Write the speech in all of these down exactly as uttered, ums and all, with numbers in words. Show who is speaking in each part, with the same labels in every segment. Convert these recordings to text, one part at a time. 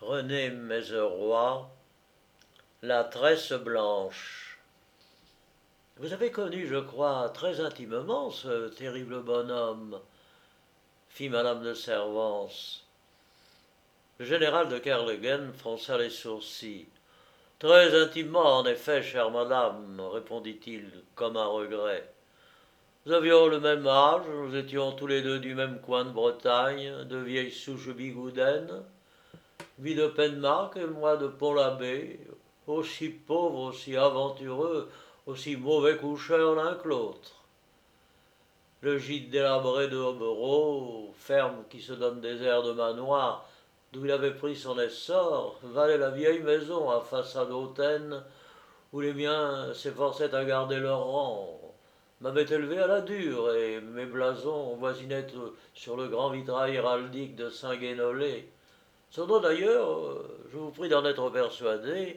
Speaker 1: René Mézeroy, La Tresse Blanche. Vous avez connu, je crois, très intimement ce terrible bonhomme, fit Madame de Servance. Le général de Kerlegen fronça les sourcils. Très intimement, en effet, chère madame, répondit-il, comme un regret. Nous avions le même âge, nous étions tous les deux du même coin de Bretagne, de vieilles souches bigoudaines. Lui de Penmark et moi de Pont-l'Abbé, aussi pauvres, aussi aventureux, aussi mauvais coucheurs l'un que l'autre. Le gîte délabré de Hobereau, ferme qui se donne des airs de manoir, d'où il avait pris son essor, valait la vieille maison à façade hautaine, où les miens s'efforçaient à garder leur rang, m'avaient élevé à la dure, et mes blasons voisinaient sur le grand vitrail héraldique de Saint-Guénolé. Sans doute d'ailleurs, je vous prie d'en être persuadé,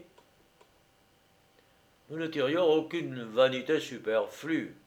Speaker 1: nous ne tirions aucune vanité superflue.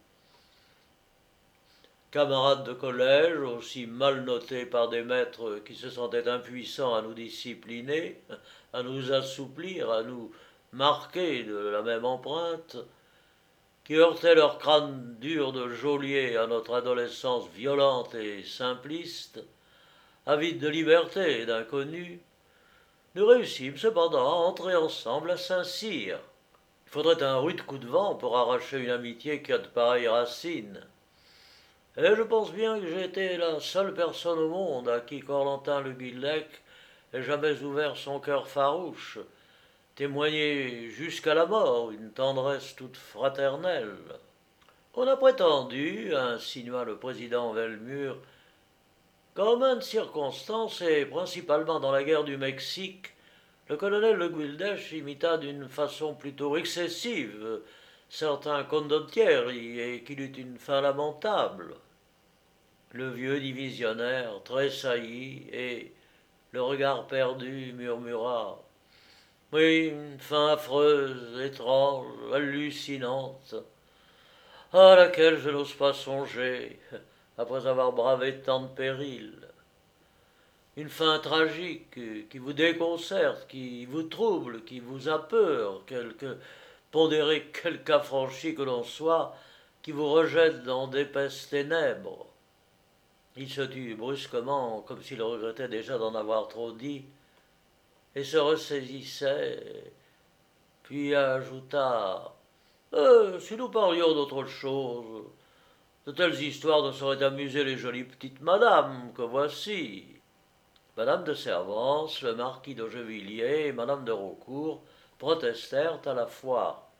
Speaker 1: Camarades de collège, aussi mal notés par des maîtres qui se sentaient impuissants à nous discipliner, à nous assouplir, à nous marquer de la même empreinte, qui heurtaient leur crâne dur de geôlier à notre adolescence violente et simpliste, avide de liberté et d'inconnu, nous réussîmes cependant à entrer ensemble à Saint-Cyr. Il faudrait un rude coup de vent pour arracher une amitié qui a de pareilles racines. Et je pense bien que j'ai été la seule personne au monde à qui Corentin le Guilec ait jamais ouvert son cœur farouche, témoigné jusqu'à la mort une tendresse toute fraternelle. On a prétendu, insinua le président Velmure, qu'en maintes circonstances, et principalement dans la guerre du Mexique, le colonel Le Guildesh imita d'une façon plutôt excessive certains condottieri et qu'il eut une fin lamentable. Le vieux divisionnaire tressaillit et, le regard perdu, murmura « Oui, une fin affreuse, étrange, hallucinante, à laquelle je n'ose pas songer, après avoir bravé tant de périls. Une fin tragique qui vous déconcerte, qui vous trouble, qui vous apeure, quelque pondéré, quelque affranchi que l'on soit, qui vous rejette dans d'épaisses ténèbres. » Il se tut brusquement, comme s'il regrettait déjà d'en avoir trop dit, et se ressaisissait, puis ajouta euh, « Si nous parlions d'autre chose, de telles histoires ne sauraient amuser les jolies petites madames que voici. » Madame de Servance, le marquis d'Augevilliers et madame de Raucourt protestèrent à la fois.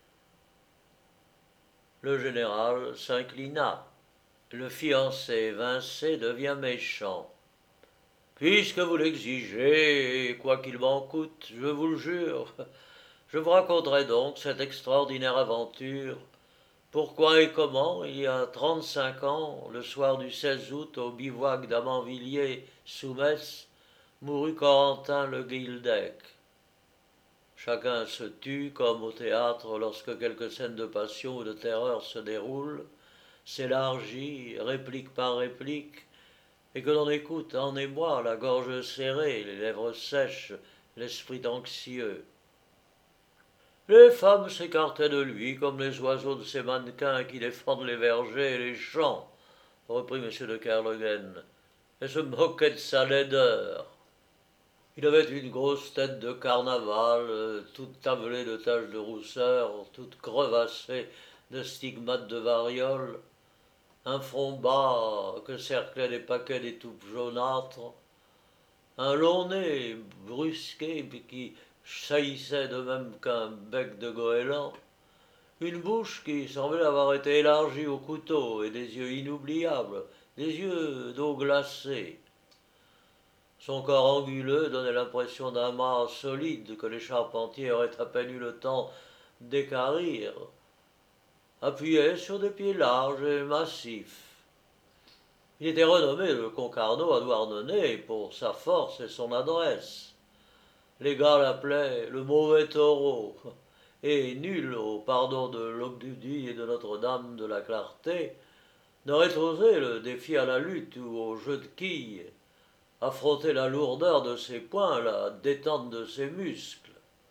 Speaker 1: Le général s'inclina. Le fiancé Vincé devient méchant. Puisque vous l'exigez, et quoi qu'il m'en coûte, je vous le jure, je vous raconterai donc cette extraordinaire aventure. Pourquoi et comment, il y a trente-cinq ans, le soir du seize août, au bivouac d'Amanvilliers, sous Metz, mourut Corentin le Guildeck. Chacun se tut, comme au théâtre, lorsque quelque scène de passion ou de terreur se déroule, s'élargit, réplique par réplique, et que l'on écoute en émoi, la gorge serrée, les lèvres sèches, l'esprit anxieux. Les femmes s'écartaient de lui comme les oiseaux de ces mannequins qui défendent les vergers et les champs, reprit M. de Kerlegen, et se moquaient de sa laideur. Il avait une grosse tête de carnaval, toute tavelée de taches de rousseur, toute crevassée de stigmates de variole, un front bas que cerclaient des paquets d'étoupes jaunâtres, un long nez brusqué qui saillissait de même qu'un bec de goéland, une bouche qui semblait avoir été élargie au couteau et des yeux inoubliables, des yeux d'eau glacée. Son corps anguleux donnait l'impression d'un mât solide que les charpentiers auraient à peine eu le temps d'équarrir, appuyé sur des pieds larges et massifs. Il était renommé le Concarneau à Douarnenez pour sa force et son adresse. Les gars l'appelaient le mauvais taureau, et nul, au pardon de Locdudy et de Notre-Dame de la Clarté, n'aurait osé le défier à la lutte ou au jeu de quilles. affronter la lourdeur de ses poings, la détente de ses muscles.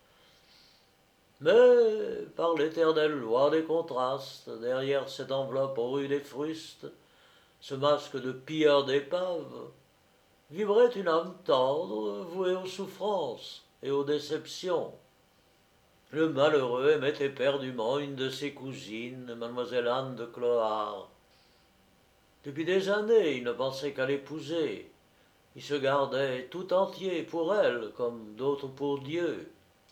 Speaker 1: Mais, par l'éternelle loi des contrastes, derrière cette enveloppe rude et fruste, ce masque de pilleur d'épaves, vibrait une âme tendre, vouée aux souffrances et aux déceptions. Le malheureux aimait éperdument une de ses cousines, mademoiselle Anne de Clohars. Depuis des années, il ne pensait qu'à l'épouser. Il se gardait tout entier pour elle, comme d'autres pour Dieu.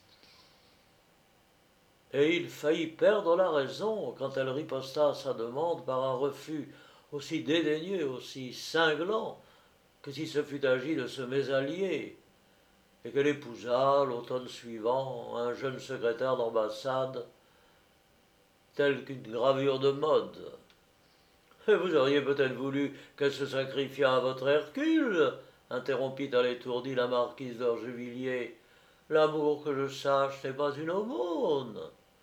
Speaker 1: Et il faillit perdre la raison quand elle riposta à sa demande par un refus aussi dédaigneux, aussi cinglant, que si ce fût agi de ce mésallié, et qu'elle épousa, l'automne suivant, un jeune secrétaire d'ambassade, tel qu'une gravure de mode. Et vous auriez peut-être voulu qu'elle se sacrifiât à votre Hercule, interrompit à l'étourdie la marquise d'Orgevilliers. L'amour que je sache n'est pas une aumône.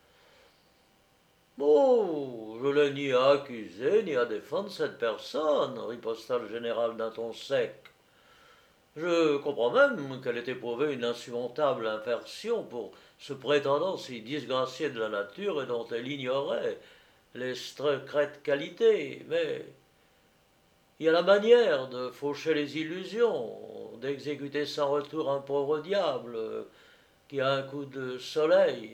Speaker 1: Oh, je l'ai ni à accuser ni à défendre cette personne, riposta le général d'un ton sec. Je comprends même qu'elle ait éprouvé une insurmontable aversion pour ce prétendant si disgracié de la nature et dont elle ignorait les secrètes qualités, mais il y a la manière de faucher les illusions, d'exécuter sans retour un pauvre diable qui a un coup de soleil.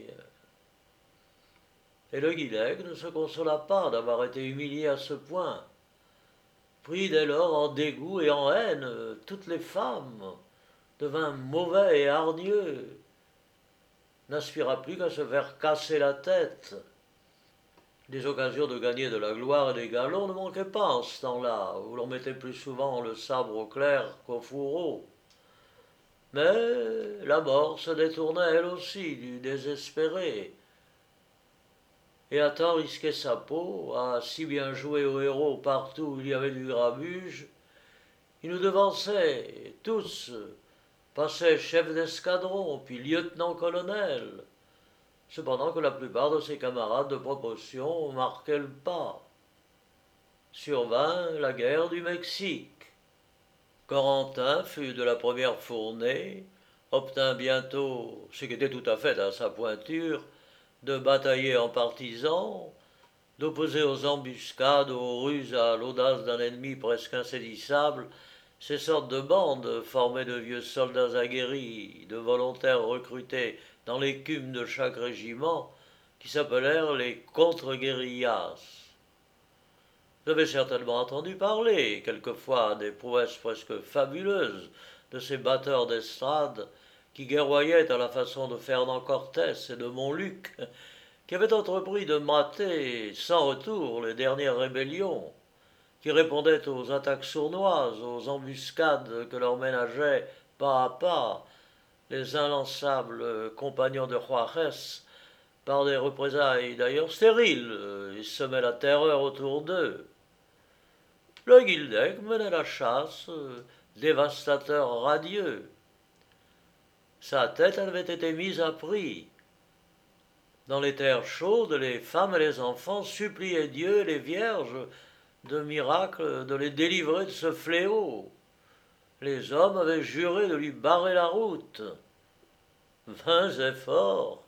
Speaker 1: Et le Guillec ne se consola pas d'avoir été humilié à ce point. Pris dès lors en dégoût et en haine, toutes les femmes, devint mauvais et hargneux, n'aspira plus qu'à se faire casser la tête. Des occasions de gagner de la gloire et des galons ne manquaient pas en ce temps-là, où l'on mettait plus souvent le sabre au clair qu'au fourreau. Mais la mort se détournait elle aussi du désespéré, et à tant risquer sa peau, à si bien jouer au héros partout où il y avait du grabuge, il nous devançait tous, passait chef d'escadron, puis lieutenant-colonel, cependant que la plupart de ses camarades de promotion marquaient le pas. Survint la guerre du Mexique. Corentin fut de la première fournée, obtint bientôt, ce qui était tout à fait à sa pointure, de batailler en partisan, d'opposer aux embuscades, aux ruses, à l'audace d'un ennemi presque insaisissable, ces sortes de bandes formées de vieux soldats aguerris, de volontaires recrutés dans l'écume de chaque régiment, qui s'appelèrent les contre-guérillas. Vous avez certainement entendu parler, quelquefois, des prouesses presque fabuleuses de ces batteurs d'estrade qui guerroyaient à la façon de Fernand Cortès et de Montluc, qui avaient entrepris de mater sans retour les dernières rébellions, qui répondaient aux attaques sournoises, aux embuscades que leur ménageaient pas à pas les inlançables compagnons de Juarez, par des représailles d'ailleurs stériles, ils semaient la terreur autour d'eux. Le Guildec menait la chasse, dévastateur radieux. Sa tête avait été mise à prix. Dans les terres chaudes, les femmes et les enfants suppliaient Dieu et les vierges de miracle de les délivrer de ce fléau. Les hommes avaient juré de lui barrer la route. Vains efforts.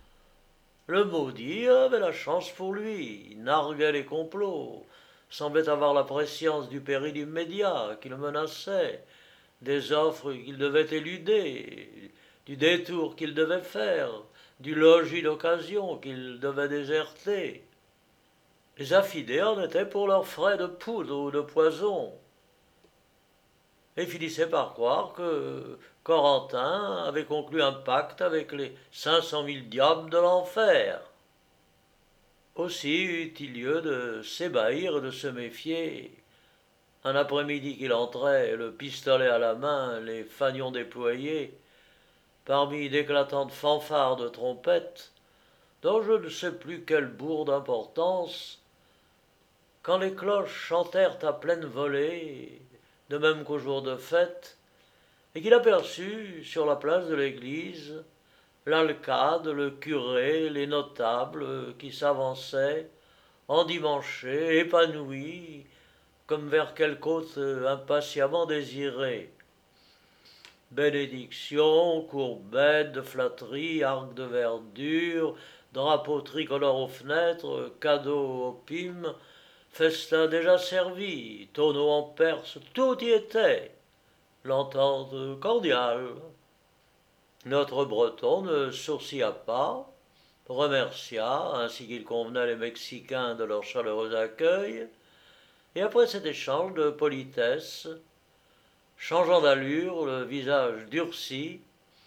Speaker 1: Le maudit avait la chance pour lui, il narguait les complots, semblait avoir la prescience du péril immédiat qui le menaçait, des offres qu'il devait éluder, du détour qu'il devait faire, du logis d'occasion qu'il devait déserter. Les affidés en étaient pour leurs frais de poudre ou de poison, et finissaient par croire que Corentin avait conclu un pacte avec les cinq cent mille diables de l'enfer. Aussi eut-il lieu de s'ébahir et de se méfier. Un après-midi qu'il entrait, le pistolet à la main, les fanions déployés, parmi d'éclatantes fanfares de trompettes, dont je ne sais plus quelle bourre d'importance, quand les cloches chantèrent à pleine volée, de même qu'au jour de fête, et qu'il aperçut, sur la place de l'église, l'alcade, le curé, les notables qui s'avançaient, endimanchés, épanouis, comme vers quelque hôte impatiemment désiré. Bénédictions, courbettes de flatterie, arcs de verdure, drapeaux tricolores aux fenêtres, cadeaux aux pimes, festin déjà servi, tonneaux en Perse, tout y était. L'entente cordiale. Notre Breton ne sourcilla pas, remercia, ainsi qu'il convenait les Mexicains de leur chaleureux accueil, et après cet échange de politesse, changeant d'allure, le visage durci,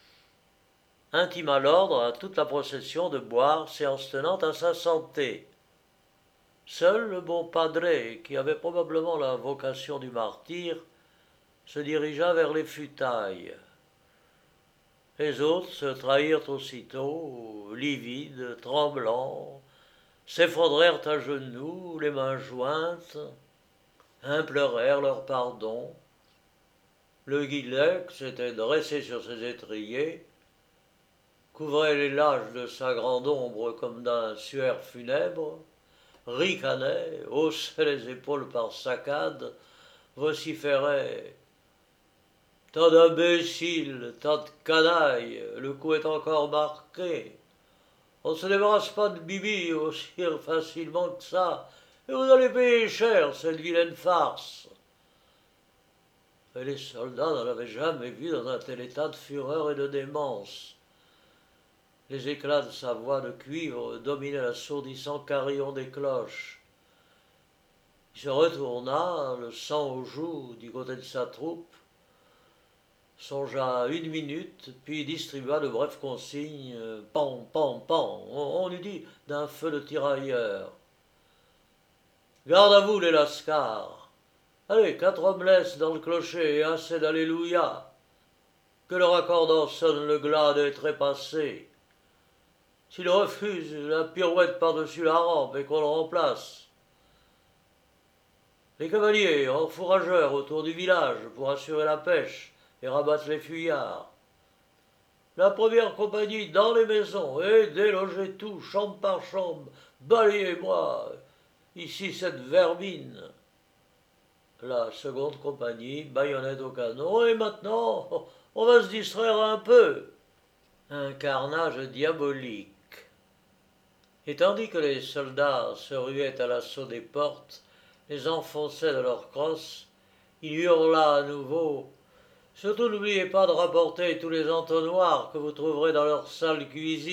Speaker 1: intima l'ordre à toute la procession de boire, séance tenante à sa santé. Seul le bon padré, qui avait probablement la vocation du martyr, se dirigea vers les futailles. Les autres se trahirent aussitôt, livides, tremblants, s'effondrèrent à genoux, les mains jointes, implorèrent leur pardon. Le Guilec s'était dressé sur ses étriers, couvrait les lâches de sa grande ombre comme d'un suaire funèbre, ricanait, haussait les épaules par saccades, vociférait « Tas d'imbéciles, tas de canailles, le coup est encore marqué. On ne se débarrasse pas de Bibi aussi facilement que ça, et vous allez payer cher cette vilaine farce. » Mais les soldats n'en avaient jamais vu dans un tel état de fureur et de démence. Les éclats de sa voix de cuivre dominaient l'assourdissant carillon des cloches. Il se retourna, le sang aux joues, du côté de sa troupe, songea une minute, puis distribua de brèves consignes, pan, pan, pan, on, on eût dit d'un feu de tirailleurs. Garde à vous, les lascars. Allez, quatre hommes laissent dans le clocher et assez d'alléluia. Que le raccordant sonne le glas des trépassés. S'il refuse, la pirouette par-dessus la rampe et qu'on le remplace. Les cavaliers, enfourageurs autour du village pour assurer la pêche et rabattre les fuyards. La première compagnie dans les maisons et délogez tout, chambre par chambre. Balayez-moi ici cette vermine. La seconde compagnie, baïonnette au canon, et maintenant, on va se distraire un peu. Un carnage diabolique. Et tandis que les soldats se ruaient à l'assaut des portes, les enfonçaient de leurs crosses, il hurla à nouveau « Surtout n'oubliez pas de rapporter tous les entonnoirs que vous trouverez dans leur sale cuisine. »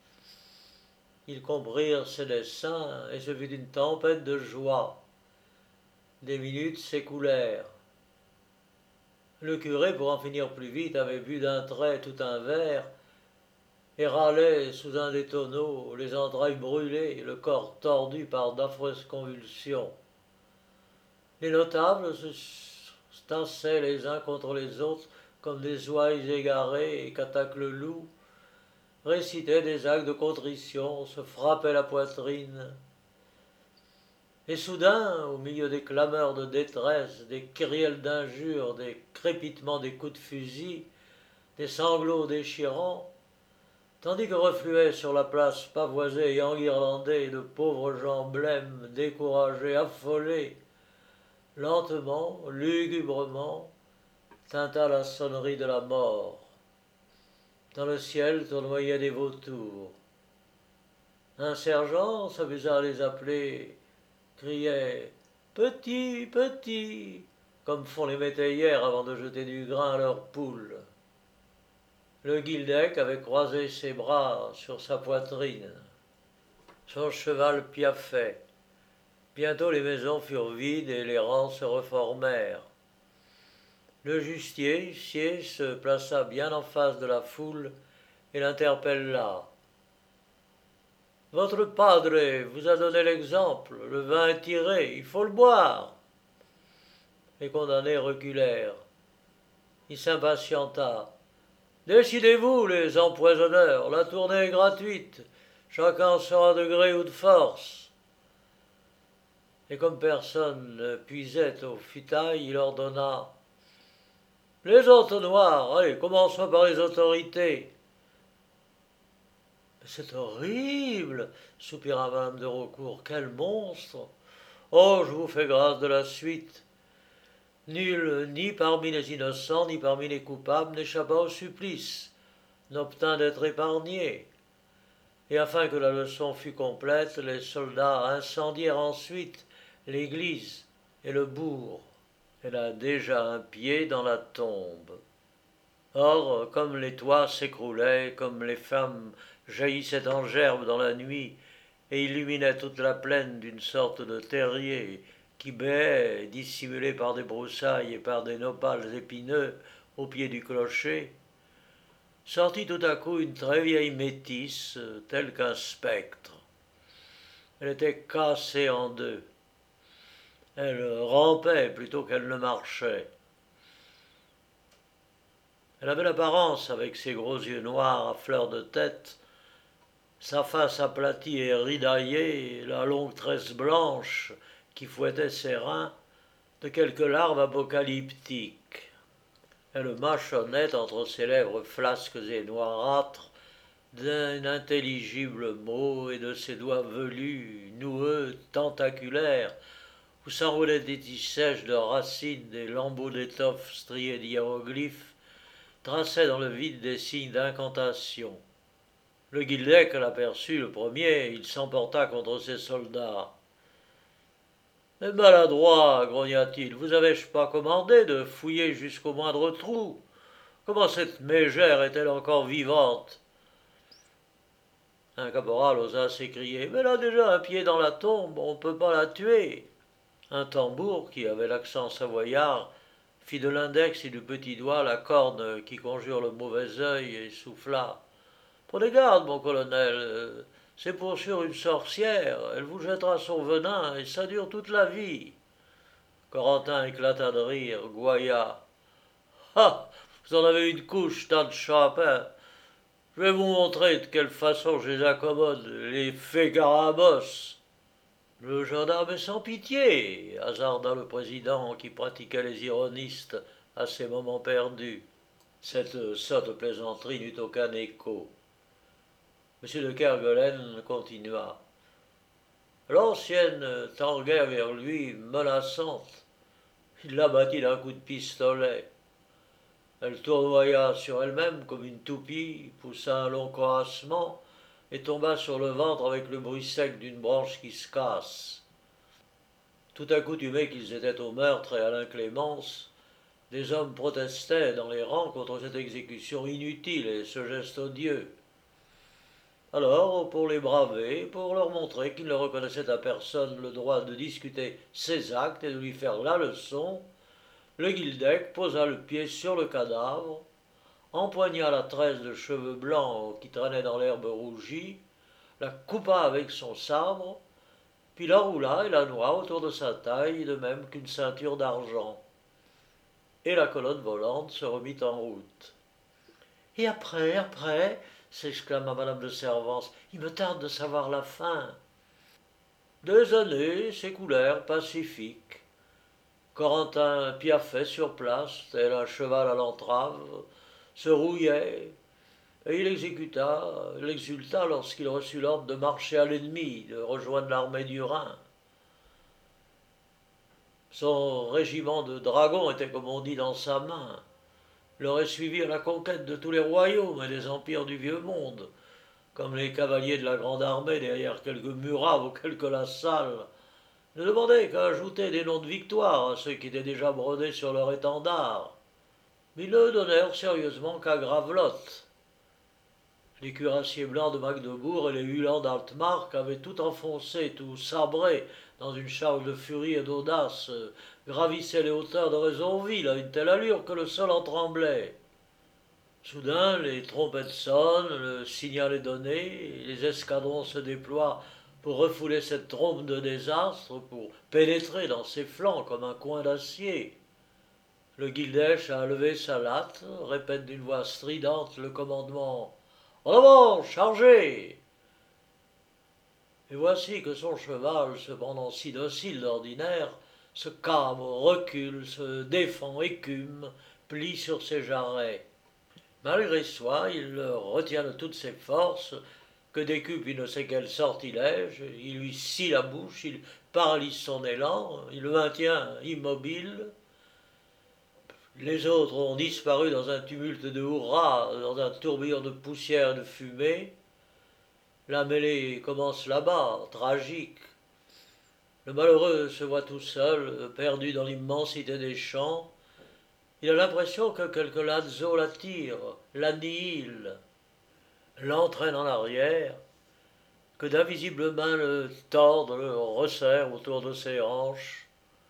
Speaker 1: Ils comprirent ses desseins, et ce fut une tempête de joie. Des minutes s'écoulèrent. Le curé, pour en finir plus vite, avait bu d'un trait tout un verre et râlait sous un des tonneaux, les entrailles brûlées, le corps tordu par d'affreuses convulsions. Les notables se tassaient les uns contre les autres comme des ouailles égarées et qu'attaque le loup, récitaient des actes de contrition, se frappaient la poitrine. Et soudain, au milieu des clameurs de détresse, des kyrielles d'injures, des crépitements des coups de fusil, des sanglots déchirants, tandis que refluaient sur la place pavoisée et enguirlandée de pauvres gens blêmes, découragés, affolés, lentement, lugubrement, tinta la sonnerie de la mort. Dans le ciel tournoyaient des vautours. Un sergent s'amusa à les appeler, criait « Petit, petit !» comme font les métayères avant de jeter du grain à leurs poules. Le guildec avait croisé ses bras sur sa poitrine. Son cheval piaffait. Bientôt les maisons furent vides et les rangs se reformèrent. Le justier, huissier, se plaça bien en face de la foule et l'interpella. « Votre padre vous a donné l'exemple, le vin est tiré, il faut le boire. » Les condamnés reculèrent. Il s'impatienta. « Décidez-vous, les empoisonneurs, la tournée est gratuite, chacun sera de gré ou de force. » Et comme personne ne puisait aux futailles, il ordonna « Les entonnoirs, allez, commençons par les autorités. » « C'est horrible, soupira madame de Raucourt, quel monstre. Oh, je vous fais grâce de la suite. Nul, ni parmi les innocents, ni parmi les coupables, n'échappa au supplice, n'obtint d'être épargné. Et afin que la leçon fût complète, les soldats incendièrent ensuite l'église et le bourg. Elle a déjà un pied dans la tombe. Or, comme les toits s'écroulaient, comme les flammes jaillissaient en gerbes dans la nuit et illuminaient toute la plaine d'une sorte de terrier qui béait, dissimulé par des broussailles et par des nopals épineux au pied du clocher, sortit tout à coup une très vieille métisse, telle qu'un spectre. Elle était cassée en deux. Elle rampait plutôt qu'elle ne marchait. Elle avait l'apparence, avec ses gros yeux noirs à fleur de tête, sa face aplatie et ridaillée, la longue tresse blanche qui fouettait ses reins, de quelque larve apocalyptique. Elle mâchonnait entre ses lèvres flasques et noirâtres d'un inintelligible mot et de ses doigts velus, noueux, tentaculaires, où s'enroulaient des tiges sèches de racines, des lambeaux d'étoffe striés d'hiéroglyphes, traçaient dans le vide des signes d'incantation. Le guildec l'aperçut le premier, il s'emporta contre ses soldats. Mais maladroit, grogna-t-il, vous avais-je pas commandé de fouiller jusqu'au moindre trou? Comment cette mégère est-elle encore vivante? Un caporal osa s'écrier. Mais elle a déjà un pied dans la tombe, on ne peut pas la tuer. Un tambour, qui avait l'accent savoyard, fit de l'index et du petit doigt la corne qui conjure le mauvais œil et souffla. Prenez garde, mon colonel, c'est pour sûr une sorcière, elle vous jettera son venin et ça dure toute la vie. Corentin éclata de rire, gouailla. Ah, vous en avez une couche, tas de chapins. Je vais vous montrer de quelle façon je les accommode, les fégarabos. Le gendarme est sans pitié, hasarda le président qui pratiquait les ironistes à ses moments perdus. Cette sotte plaisanterie n'eut aucun écho. M. de Kerguelen continua. L'ancienne tanguait vers lui, menaçante. Il l'abattit d'un coup de pistolet. Elle tournoya sur elle-même comme une toupie, poussa un long coassement et tomba sur le ventre avec le bruit sec d'une branche qui se casse. Tout accoutumés qu'ils étaient au meurtre et à l'inclémence, des hommes protestaient dans les rangs contre cette exécution inutile et ce geste odieux. Alors, pour les braver, pour leur montrer qu'ils ne reconnaissaient à personne le droit de discuter ses actes et de lui faire la leçon, le guildec posa le pied sur le cadavre, empoigna la tresse de cheveux blancs qui traînait dans l'herbe rougie, la coupa avec son sabre, puis la roula et la noua autour de sa taille, de même qu'une ceinture d'argent. Et la colonne volante se remit en route. Et après, après, s'exclama madame de Servance, il me tarde de savoir la fin. Deux années s'écoulèrent pacifiques. Corentin piaffait sur place, tel un cheval à l'entrave, se rouillait, et il exécuta, il exulta lorsqu'il reçut l'ordre de marcher à l'ennemi, de rejoindre l'armée du Rhin. Son régiment de dragons était, comme on dit, dans sa main. Il aurait suivi à la conquête de tous les royaumes et des empires du vieux monde, comme les cavaliers de la grande armée derrière quelques muraves ou quelques lassalles, ne demandaient qu'à ajouter des noms de victoire à ceux qui étaient déjà brodés sur leur étendard. Mais ils ne donnèrent sérieusement qu'à Gravelotte. Les cuirassiers blancs de Magdebourg et les Hulans d'Altmark avaient tout enfoncé, tout sabré, dans une charge de furie et d'audace, gravissaient les hauteurs de Raisonville à une telle allure que le sol en tremblait. Soudain, les trompettes sonnent, le signal est donné, les escadrons se déploient pour refouler cette trompe de désastre, pour pénétrer dans ses flancs comme un coin d'acier. Le guildèche a levé sa latte, répète d'une voix stridente le commandement « En avant, chargez !» Et voici que son cheval, cependant si docile d'ordinaire, se cabre, recule, se défend, écume, plie sur ses jarrets. Malgré soi, il le retient de toutes ses forces, que décupe il ne sait quel sortilège, il lui scie la bouche, il paralyse son élan, il le maintient immobile, Les autres ont disparu dans un tumulte de hurrahs, dans un tourbillon de poussière et de fumée. La mêlée commence là-bas, tragique. Le malheureux se voit tout seul, perdu dans l'immensité des champs. Il a l'impression que quelque lazzo l'attire, l'annihile, l'entraîne en arrière, que d'invisibles mains le tordent, le resserrent autour de ses hanches.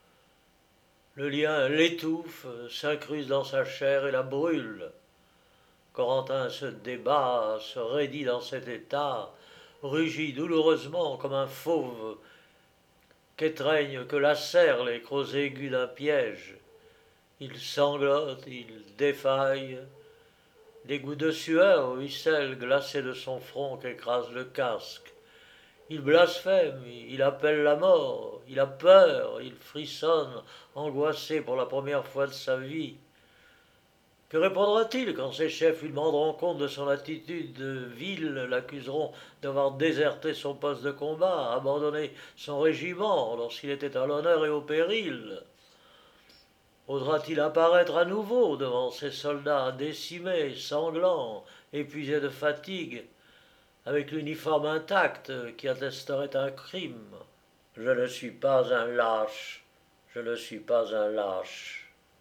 Speaker 1: Le lien l'étouffe, s'incruste dans sa chair et la brûle. Corentin se débat, se raidit dans cet état, rugit douloureusement comme un fauve qu'étreignent, que lacèrent les crocs aigus d'un piège. Il sanglote, il défaille. Des gouttes de sueur ruissellent glacées de son front qu'écrase le casque. Il blasphème, il appelle la mort, il a peur, il frissonne, angoissé pour la première fois de sa vie. Que répondra-t-il quand ses chefs lui demanderont compte de son attitude vile, l'accuseront d'avoir déserté son poste de combat, abandonné son régiment lorsqu'il était à l'honneur et au péril? Osera-t-il apparaître à nouveau devant ces soldats décimés, sanglants, épuisés de fatigue, avec l'uniforme intact qui attesterait un crime? Je ne suis pas un lâche, je ne suis pas un lâche.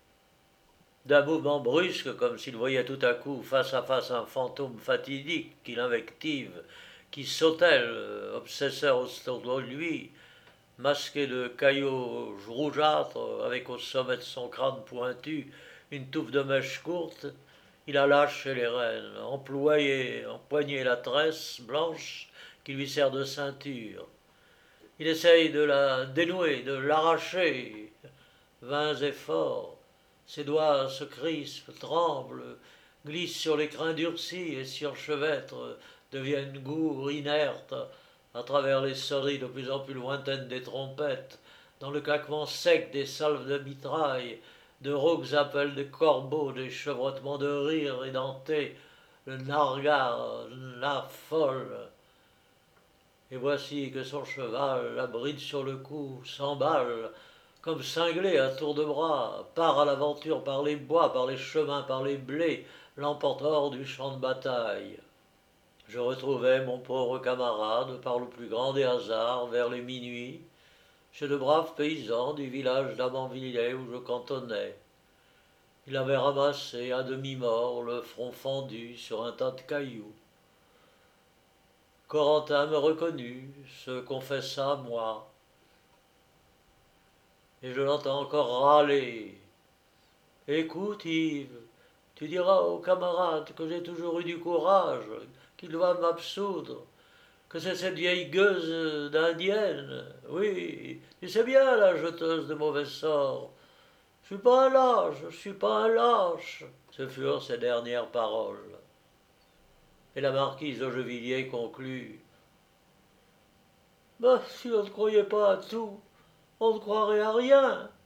Speaker 1: D'un mouvement brusque, comme s'il voyait tout à coup face à face un fantôme fatidique qui l'invective, qui sautèle, obsesseur autour de lui, masqué de caillots rougeâtres, avec au sommet de son crâne pointu une touffe de mèches courtes, il a lâché les rênes, employé, empoigné la tresse blanche qui lui sert de ceinture. Il essaye de la dénouer, de l'arracher, vains efforts. Ses doigts se crispent, tremblent, glissent sur les crins durcis et surchevêtrent, deviennent gourds, inertes, à travers les sonneries de plus en plus lointaines des trompettes, dans le claquement sec des salves de mitraille, de rauques appels de corbeaux, des chevrotements de rires édentés, le nargar, la folle. Et voici que son cheval, la bride sur le cou, s'emballe, comme cinglé à tour de bras, part à l'aventure par les bois, par les chemins, par les blés, l'emporte hors du champ de bataille. Je retrouvai mon pauvre camarade par le plus grand des hasards vers les minuit, chez de braves paysans du village d'Amanvillers où je cantonnais. Il avait ramassé à demi-mort, le front fendu sur un tas de cailloux. Corentin me reconnut, se confessa à moi, et je l'entends encore râler. Écoute, Yves, tu diras aux camarades que j'ai toujours eu du courage, qu'ils doivent m'absoudre, que c'est cette vieille gueuse d'indienne. Oui, tu sais bien, la jeteuse de mauvais sorts. Je suis pas un lâche, je suis pas un lâche. Ce furent ses dernières paroles. Et la marquise d'Augevilliers conclut. Bah, si on ne croyait pas à tout, on ne croirait à rien.